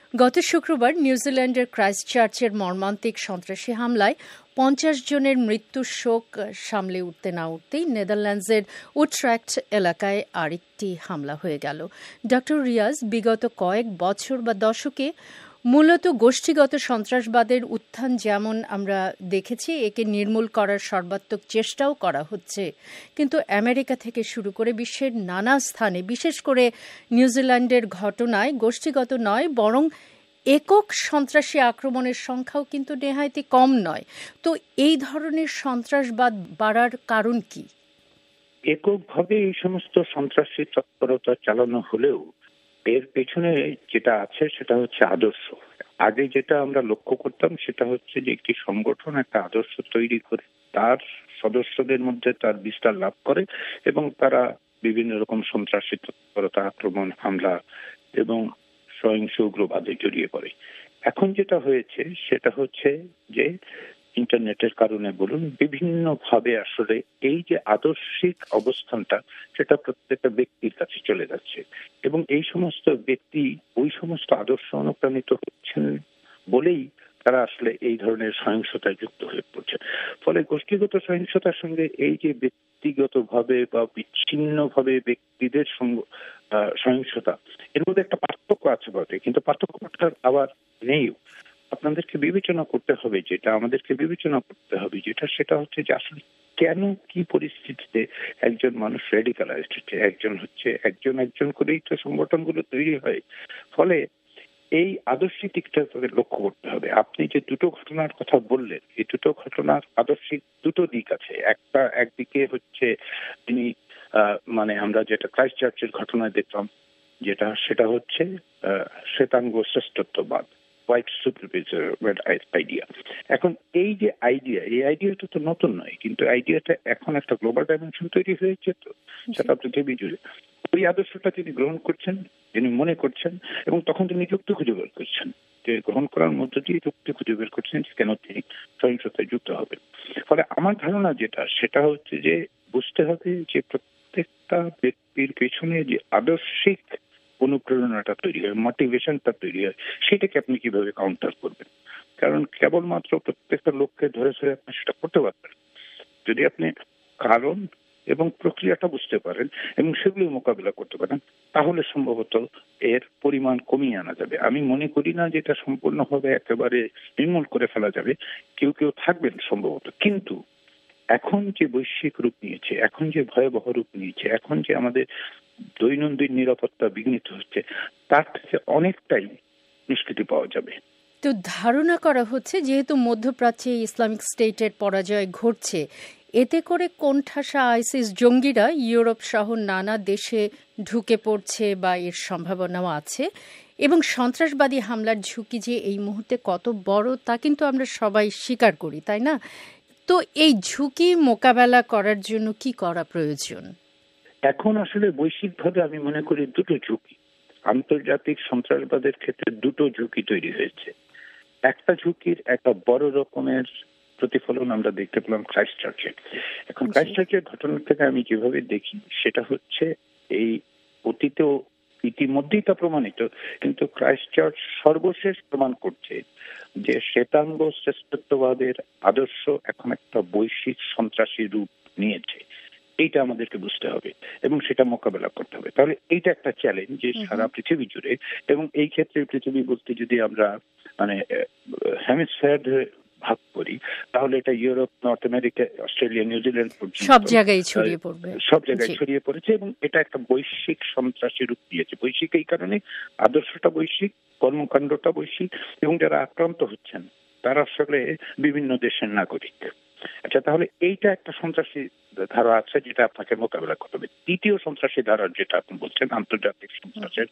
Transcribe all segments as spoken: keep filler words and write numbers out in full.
গত শুক্রবার নিউজিল্যান্ডের ক্রাইস্টচার্চের মর্মান্তিক সন্ত্রাসী হামলায় পঞ্চাশ জনের মৃত্যুর শোক সামলে উঠতে না উঠতেই নেদারল্যান্ডসের উট্রেক্ট এলাকায় আরেকটি হামলা হয়ে গেল। ডক্টর রিয়াজ বিগত কয়েক বছর বা দশকে মূলত গোষ্ঠীগত সন্ত্রাসবাদের উত্থান যেমন আমরা দেখেছি, একে নির্মূল করার সর্বাত্মক চেষ্টাও করা হচ্ছে, কিন্তু আমেরিকা থেকে শুরু করে বিশ্বের নানা স্থানে, বিশেষ করে নিউজিল্যান্ডের ঘটনায় গোষ্ঠীগত নয় বরং একক সন্ত্রাসী আক্রমণের সংখ্যাও কিন্তু নেহায়েতই কম নয়। তো এই ধরনের সন্ত্রাসবাদ বাড়ার কারণ কি? এককভাবে এই সমস্ত সন্ত্রাসী তৎপরতা চালানো হলেও এর পেছনে যেটা আছে সেটা হচ্ছে আদর্শ। আগে যেটা আমরা লক্ষ্য করতাম সেটা হচ্ছে যে একটি সংগঠন একটা আদর্শ তৈরি করে তার সদস্যদের মধ্যে তার বিস্তার লাভ করে এবং তারা বিভিন্ন রকম সন্ত্রাসী তৎপরতা, আক্রমণ, হামলা এবং সহিংস উগ্রবাদে জড়িয়ে পড়ে। এখন যেটা হয়েছে সেটা হচ্ছে যে ইন্টারনেটের কারণে বলুন, বিভিন্ন ভাবে আসলে এই যে আদর্শিক অবস্থানটা সেটা প্রত্যেকটা ব্যক্তির কাছে চলে যাচ্ছে এবং এই সমস্ত ব্যক্তি ওই সমস্ত আদর্শ অনুপ্রাণিত হচ্ছেন বলেই তারা আসলে এই ধরনের সহিংসতায় যুক্ত হয়ে পড়ছে। ফলে গোষ্ঠীগত সহিংসতার সঙ্গে এই যে ব্যক্তিগত ভাবে বা বিচ্ছিন্ন ভাবে ব্যক্তিদের সঙ্গে সহিংসতা, এর মধ্যে একটা পার্থক্য আছে বটে, কিন্তু পার্থক্যটা আবার নেই। আপনাদেরকে বিবেচনা করতে হবে, যেটা আমাদেরকে বিবেচনা করতে হবে যেটা সেটা হচ্ছে যে আসলে কেন কি পরিস্থিতিতে একজন মানুষ রেডিকালাইজড হচ্ছে, একজন হচ্ছে একজন একজন করেই তো সংগঠনগুলো তৈরি হয়। ফলে এই আদর্শিক দিকটা তাদের লক্ষ্য করতে হবে। আপনি যে দুটো ঘটনার কথা বললেন, এই দুটো ঘটনার আদর্শিক দুটো দিক আছে। একটা একদিকে হচ্ছে তিনি মানে আমরা যেটা ক্রাইস্টচার্চের ঘটনায় দেখলাম, যেটা সেটা হচ্ছে শ্বেতাঙ্গ শ্রেষ্ঠত্ববাদ, হোয়াইট সুপ্রিমেসিজম আইডিয়া। এখন এই যে আইডিয়া, এই আইডিয়াটা তো নতুন নয়, কিন্তু আইডিয়াটা এখন একটা গ্লোবাল ডাইমেনশন তৈরি হয়েছে, তো সেটা পৃথিবী জুড়ে ওই আদর্শটা তিনি গ্রহণ করছেন, তিনি মনে করছেন এবং তখন তিনি যুক্তি খুঁজে বের করছেন, যে গ্রহণ করার মধ্য দিয়ে যুক্তি খুঁজে বের করছেন যে কেন তিনি সহিংসতায় যুক্ত হবেন। ফলে আমার ধারণা যেটা সেটা হচ্ছে যে বুঝতে হবে যে প্রত্যেকটা ব্যক্তির পেছনে যে আদর্শিক অনুপ্রেরণাটা তৈরি হয়, মোটিভেশনটা তৈরি হয়, সেটাকে আপনি কিভাবে কাউন্টার করবেন। কারণ কেবলমাত্র প্রত্যেকটা লোককে ধরে ধরে আপনি সেটা করতে পারবেন। যদি আপনি কারণ এবং প্রক্রিয়াটা বুঝতে পারেন এবং সেগুলি মোকাবিলা করতে পারেন, তাহলে সম্ভবত এর পরিমাণ কমিয়ে আনা যাবে। আমি মনে করি না যে এটা সম্পূর্ণভাবে একেবারে নির্মূল করে ফেলা যাবে, কেউ কেউ থাকবেন সম্ভবত, কিন্তু এখন যে বৈশ্বিক রূপ নিয়েছে, এখন যে ভয়াবহ রূপ নিয়েছে, এখন যে আমাদের দৈনন্দিন নিরাপত্তা বিঘ্নিত হচ্ছে, তার থেকে অনেকটাই নিষ্কৃতি পাওয়া যাবে। তো ধারণা করা হচ্ছে যেহেতু মধ্যপ্রাচ্যে ইসলামিক স্টেটের পরাজয় ঘটছে, এতে করে কোণঠাসা আইসিস জঙ্গিরা ইউরোপ সহ নানা দেশে ঢুকে পড়ছে বা এর সম্ভাবনাও আছে, এবং সন্ত্রাসবাদী হামলার ঝুঁকি যে এই মুহূর্তে কত বড় তা কিন্তু আমরা সবাই স্বীকার করি, তাই না? তো এই ঝুঁকি মোকাবেলা করার জন্য কি করা প্রয়োজন? এখন আসলে বৈশ্বিকভাবে আমি মনে করি দুটো ঝুঁকি, আন্তর্জাতিক সন্ত্রাসবাদের ক্ষেত্রে দুটো ঝুঁকি তৈরি হয়েছে। একটা ঝুঁকির একটা বড় রকমের প্রতিফলন আমরা দেখতে পেলাম ক্রাইস্টচার্চে। এখন ক্রাইস্টচার্চের ঘটনা থেকে আমি যেভাবে দেখি সেটা হচ্ছে এই অতীতেও ইতিমধ্যেই তা প্রমাণিত, কিন্তু ক্রাইস্টচার্চ সর্বশেষ প্রমাণ করছে যে শ্বেতাঙ্গ শ্রেষ্ঠত্ববাদের আদর্শ এখন একটা বৈশ্বিক সন্ত্রাসী রূপ নিয়েছে। এইটা আমাদেরকে বুঝতে হবে এবং সেটা মোকাবেলা করতে হবে। তাহলে এইটা একটা চ্যালেঞ্জ যে সারা পৃথিবী জুড়ে, এবং এই ক্ষেত্রে পৃথিবী বলতে যদি আমরা মানে হেমিসফেয়ার ভাগ করি, তাহলে এটা Europe, north America, Australia, New Zealand সব জায়গায় ছড়িয়ে পড়বে, সব জায়গায় ছড়িয়ে পড়েছে এবং এটা একটা বৈশ্বিক সন্ত্রাসী রূপ নিয়েছে। বৈশ্বিক এই কারণে আদর্শটা বৈশ্বিক, কর্মকাণ্ডটা বৈশ্বিক এবং যারা আক্রান্ত হচ্ছেন তারা আসলে বিভিন্ন দেশের নাগরিক। আচ্ছা, তাহলে এইটা একটা সন্ত্রাসী ধারা আছে যেটা আপনাকে মোকাবেলা করতে হবে। দ্বিতীয় সন্ত্রাসী ধারা যেটা আপনি বলছেন, আন্তর্জাতিক সন্ত্রাসের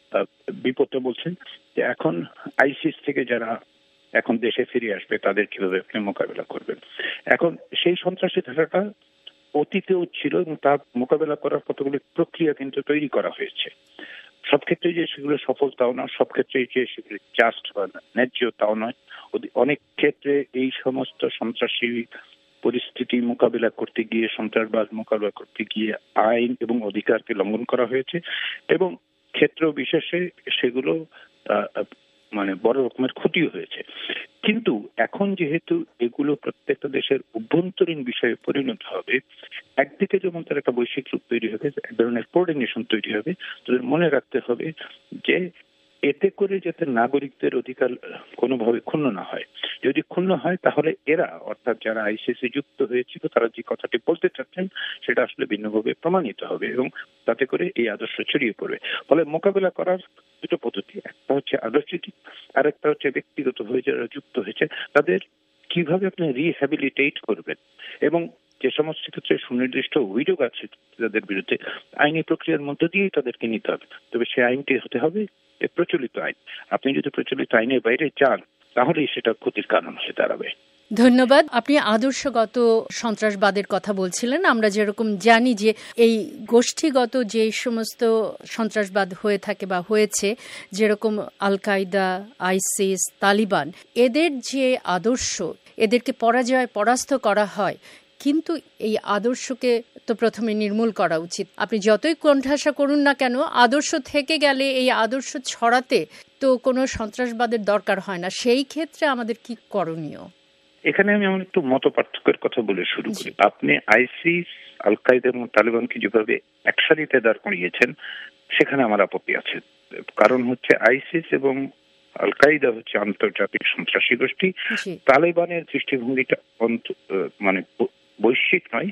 বিপদে বলছেন যে এখন আইসিস থেকে যারা এখন দেশে ফিরে আসবে তাদের কিভাবে আপনি মোকাবেলা করবেন। এখন সেই সন্ত্রাসী ধারাটা অতীতেও ছিল এবং তার মোকাবেলা করার কতগুলি প্রক্রিয়া কিন্তু তৈরি করা হয়েছে। সব ক্ষেত্রে যে সেগুলো সফল তাও না, সব ক্ষেত্রে যে সেগুলো জাস্ট বা ন্যায্য তাও নয়। অনেক ক্ষেত্রে এই সমস্ত সন্ত্রাসী পরিস্থিতি মোকাবিলা করতে গিয়ে, সন্ত্রাসবাদ মোকাবিলা করতে গিয়ে আইন এবং অধিকারকে লঙ্ঘন করা হয়েছে এবং ক্ষেত্র বিশেষে সেগুলো মানে বড় রকমের ক্ষতি হয়েছে। কিন্তু এখন যেহেতু এগুলো প্রত্যেকটা দেশের অভ্যন্তরীণ বিষয়ে পরিণত হবে, একদিকে যেমন তার একটা বৈশ্বিক রূপ তৈরি হবে, এক ধরনের কোঅর্ডিনেশন তৈরি হবে, তাদের মনে রাখতে হবে যে এতে করে যাতে নাগরিকদের অধিকার কোনোভাবে ক্ষুণ্ণ না হয়। যদি ক্ষুণ্ণ হয় তাহলে এরা, অর্থাৎ যারা আইসিসি যুক্ত হয়েছিল, তারা যে কথাটি বলতে চাচ্ছেন সেটা আসলে ভিন্নভাবে প্রমাণিত হবে এবং তাতে করে এই আদর্শ ছড়িয়ে পড়বে। ফলে মোকাবেলা করার দুটো পদ্ধতি, একটা হচ্ছে আদর্শিক আর একটা হচ্ছে ব্যক্তিগতভাবে যারা যুক্ত হয়েছে তাদের কিভাবে আপনি রিহ্যাবিলিটেট করবেন এবং যে সমস্ত ক্ষেত্রে সুনির্দিষ্ট অভিযোগ আছে তাদের বিরুদ্ধে আইনি প্রক্রিয়ার মধ্য দিয়েই তাদেরকে নিতে হবে। তবে সেই আইনটি হতে হবে প্রচলিত আইন। আপনি যদি প্রচলিত আইনের বাইরে যান তাহলেই সেটা ক্ষতির কারণ হয়ে দাঁড়াবে। ধন্যবাদ। আপনি আদর্শগত সন্ত্রাসবাদের কথা বলছিলেন। আমরা যেরকম জানি যে এই গোষ্ঠীগত যে সমস্ত সন্ত্রাসবাদ হয়ে থাকে বা হয়েছে, যেরকম আল কায়দা, আইসিস, তালিবান, এদের যে আদর্শ, এদেরকে পরাজয় পরাস্ত করা হয়, কিন্তু এই আদর্শকে তো প্রথমে নির্মূল করা উচিত। আপনি যতই কোণঠাসা করুন না কেন, আদর্শ থেকে গেলে এই আদর্শ ছড়াতে তো কোনো সন্ত্রাসবাদের দরকার হয় না। সেই ক্ষেত্রে আমাদের কি করণীয়? এখানে আমি আমার একটু মত পার্থক্যের কথা বলে শুরু করি। আপনি আইসিস, আল কায়দা এবং তালিবানকে যেভাবে একসাথে দাঁড় করিয়েছেন সেখানে আমার আপত্তি আছে। কারণ হচ্ছে আইসিস এবং আল কায়দা হচ্ছে আন্তর্জাতিক সন্ত্রাসী গোষ্ঠী, তালেবানের দৃষ্টিভঙ্গিটা মানে বৈশ্বিক নয়,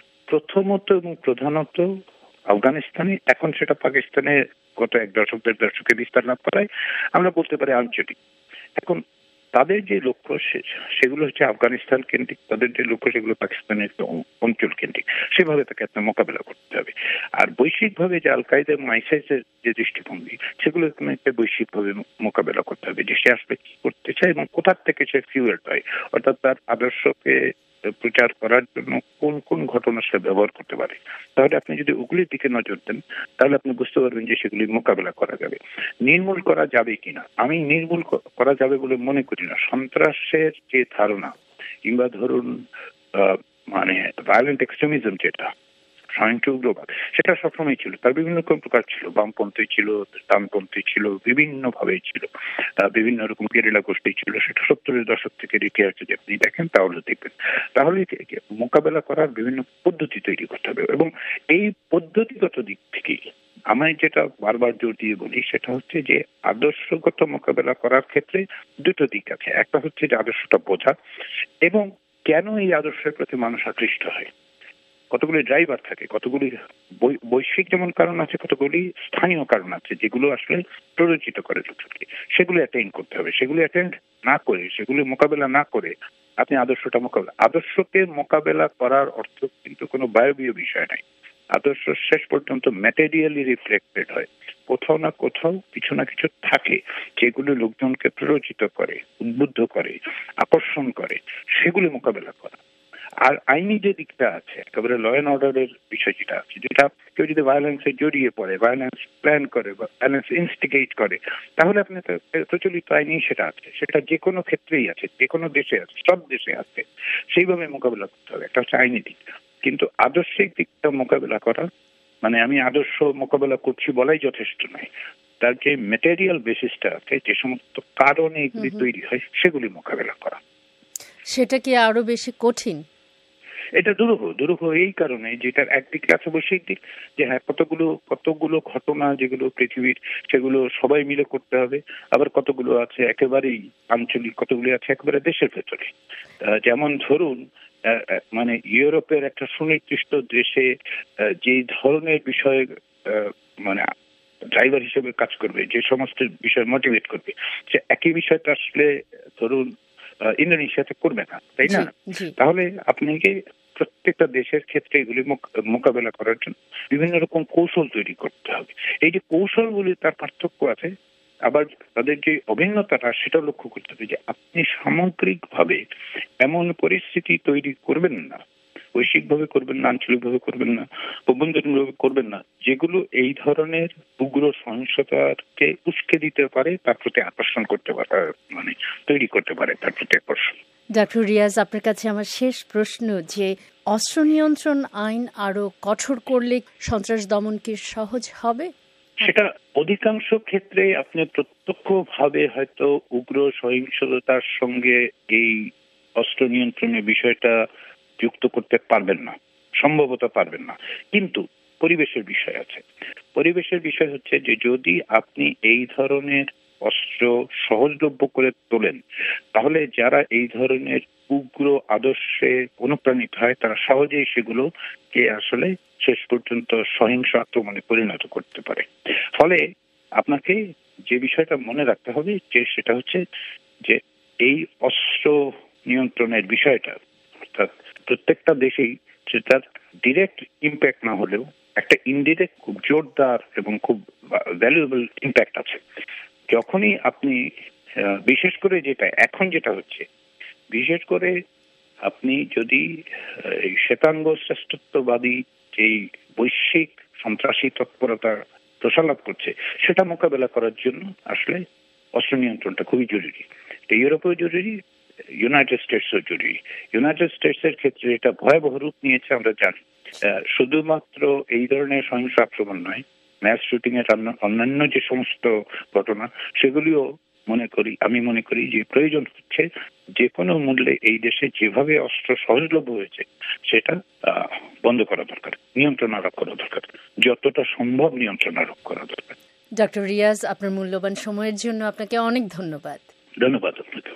প্রথমত এবং প্রধানত আফগানিস্তানে, এখন সেটা পাকিস্তানে গত এক দশক দেড় দশকে বিস্তার লাভ করায় আমরা বলতে পারি আঞ্চলিক। এখন তাদের যে লক্ষ্য সেগুলো হচ্ছে আফগানিস্তান কেন্দ্রিক, তাদের যে লক্ষ্য সেগুলো পাকিস্তানের অঞ্চল কেন্দ্রিক। সেভাবে তাকে আপনার মোকাবেলা করতে হবে। আর বৈশ্বিকভাবে যে আল কায়দা এবং আইসিসের যে দৃষ্টিভঙ্গি সেগুলো বৈশ্বিকভাবে মোকাবেলা করতে হবে, যে সে আসলে কি করতে চায় এবং কোথার থেকে সে ফিউয়েল পায়, অর্থাৎ তার আদর্শকে প্রচার করার জন্য কোন কোন ঘটনা সে ব্যবহার করতে পারে। তাহলে আপনি যদি ওগুলির দিকে নজর দেন তাহলে আপনি বুঝতে পারবেন যে সেগুলি মোকাবেলা করা যাবে। নির্মূল করা যাবে কিনা, আমি নির্মূল করা যাবে বলে মনে করি না। সন্ত্রাসের যে ধারণা কিংবা ধরুন মানে ভায়োলেন্ট এক্সট্রিমিজম, যেটা সহিংস উগ্রবাদ, সেটা সবসময় ছিল। তার বিভিন্ন রকম প্রকার ছিল, বামপন্থী ছিল, ডানপন্থী ছিল, বিভিন্ন ভাবে ছিল, বিভিন্ন রকম গেরিলা গোষ্ঠী ছিল। সেটা সত্তরের দশক থেকে ইতিহাস যদি আপনি দেখেন তাহলে দেখবেন। তাহলে মোকাবেলা করার বিভিন্ন পদ্ধতি তৈরি করতে হবে এবং এই পদ্ধতিগত দিক থেকে আমি যেটা বারবার জোর দিয়ে বলি সেটা হচ্ছে যে আদর্শগত মোকাবেলা করার ক্ষেত্রে দুটো দিক আছে। একটা হচ্ছে যে আদর্শটা বোঝা এবং কেন এই আদর্শের প্রতি মানুষ আকৃষ্ট হয়। কতগুলি ড্রাইভার থাকে, কতগুলি বৈশ্বিক যেমন কারণ আছে, কতগুলি স্থানীয় কারণ আছে যেগুলো আসলে প্ররোচিত করে লোককে। সেগুলো অ্যাটেন্ড করতে হবে। সেগুলো অ্যাটেন্ড না করে, সেগুলো মোকাবেলা না করে আপনি আদর্শটা মোকাবেলা আদর্শকে মোকাবেলা করার অর্থ কিন্তু কোনো বায়বীয় বিষয় নাই। আদর্শ শেষ পর্যন্ত ম্যাটেরিয়ালি রিফ্লেক্টেড হয়। কোথাও না কোথাও কিছু না কিছু থাকে যেগুলো লোকজনকে প্ররোচিত করে, উদ্বুদ্ধ করে, আকর্ষণ করে, সেগুলো মোকাবেলা করা। আর আইনি যে দিকটা আছে, একেবারে ল অ্যান্ড অর্ডারের বিষয় যেটা আছে, যেটা কেউ যদি ভায়োলেন্সে জড়িয়ে পড়ে, ভায়োলেন্স প্ল্যান করে, ভায়োলেন্স ইনস্টিগেট করে, তাহলে আপনি প্রচলিত আইনি সেটা আছে, সেটা যে কোনো ক্ষেত্রেই আছে, যে কোনো দেশে আছে, সব দেশে আছে। সেইভাবে মোকাবেলা করতে হবে। একটা হচ্ছে আইনি দিক, কিন্তু আদর্শিক দিকটা মোকাবেলা করা মানে আমি আদর্শ মোকাবেলা করছি বলাই যথেষ্ট নয়। তার যে ম্যাটেরিয়াল বেসিসটা আছে, যে সমস্ত কারণে এগুলি তৈরি হয়, সেগুলি মোকাবেলা করা। সেটা কি আরো বেশি কঠিন? এটা দুরূহ দুরূহ এই কারণে, যেটার একদিকে আছে বৈশ্বিক দিক, যে হ্যাঁ কতগুলো কতগুলো ঘটনা যেগুলো পৃথিবীর, সেগুলো সবাই মিলে করতে হবে। আবার কতগুলো আছে একেবারেই আঞ্চলিক, কতগুলো আছে একেবারে দেশের ভেতরে। যেমন ধরুন মানে ইউরোপের একটা সুনির্দিষ্ট দেশে যে ধরনের বিষয় মানে ড্রাইভার হিসেবে কাজ করবে, যে সমস্ত বিষয় মোটিভেট করবে, সে একই বিষয়টা আসলে ধরুন ইন্দোনেশিয়াতে করবে না, তাই না? তাহলে আপনাকে প্রত্যেকটা দেশের ক্ষেত্রে এগুলি মোকাবেলা করার জন্য বিভিন্ন রকম কৌশল তৈরি করতে হবে। এই যে কৌশলগুলি, তার পার্থক্য আছে। আবার তাদের যে অভিন্নতাটা, সেটা লক্ষ্য করতে হবে যে আপনি সামগ্রিকভাবে এমন পরিস্থিতি তৈরি করবেন না, বৈশ্বিকভাবে করবেন না, আঞ্চলিকভাবে করবেন না, অভ্যন্তরীণভাবে করবেন না, যেগুলো এই ধরনের উগ্র সহিংসতাকে উস্কে দিতে পারে, তার প্রতি আকর্ষণ করতে পারে, মানে তৈরি করতে পারে তার প্রতি আকর্ষণ। ডক্টর রিয়াজ, আপনার কাছে আমার শেষ প্রশ্ন, যে অস্ত্র নিয়ন্ত্রণ আইন আরো কঠোর করলে সন্ত্রাস দমন কি সহজ হবে? সেটা অধিকাংশ ক্ষেত্রে আপনি প্রত্যক্ষভাবে হয়তো উগ্র সহিংসতার সঙ্গে এই অস্ত্র নিয়ন্ত্রণের বিষয়টা যুক্ত করতে পারবেন না, সম্ভবত পারবেন না। কিন্তু পরিবেশের বিষয় আছে। পরিবেশের বিষয় হচ্ছে যে যদি আপনি এই ধরনের অস্ত্র সহজলভ্য করে তোলেন, তাহলে যারা এই ধরনের উগ্র আদর্শে অনুপ্রাণিত হয় তারা সহজেই সেগুলোকে আসলে শেষ পর্যন্ত সহিংস আক্রমণে পরিণত করতে পারে। ফলে আপনাকে যে বিষয়টা মনে রাখতে হবে যে সেটা হচ্ছে যে এই অস্ত্র নিয়ন্ত্রণের বিষয়টা অর্থাৎ প্রত্যেকটা দেশেই সেটার ডিরেক্ট ইম্প্যাক্ট না হলেও একটা ইনডিরেক্ট খুব জোরদার এবং খুব ভ্যালুয়েবল ইম্প্যাক্ট আছে। যখনই আপনি বিশেষ করে যেটা এখন যেটা হচ্ছে, বিশেষ করে আপনি যদি শ্বেতাঙ্গ শ্রেষ্ঠত্ববাদী যেই বৈশ্বিক সন্ত্রাসী তৎপরতা প্রসালাপ করছে সেটা মোকাবেলা করার জন্য আসলে অস্ত্র নিয়ন্ত্রণটা খুবই জরুরি। এটা ইউরোপেও জরুরি, ইউনাইটেড স্টেটসও জরুরি। ইউনাইটেড স্টেটসের ক্ষেত্রে এটা ভয়াবহ রূপ নিয়েছে আমরা জানি। শুধুমাত্র এই ধরনের সহিংস আক্রমণ নয়, ম্যাস শুটিং এর অন্যান্য যে সমস্ত ঘটনা সেগুলিও মনে করি আমি মনে করি যে প্রয়োজন হচ্ছে যে কোনো মূল্যে এই দেশে যেভাবে অস্ত্র সহজলভ্য হয়েছে সেটা বন্ধ করা দরকার, নিয়ন্ত্রণ আরোপ করা দরকার, যতটা সম্ভব নিয়ন্ত্রণ আরোপ করা দরকার। ডক্টর রিয়াজ, আপনার মূল্যবান সময়ের জন্য আপনাকে অনেক ধন্যবাদ। ধন্যবাদ আপনাকে।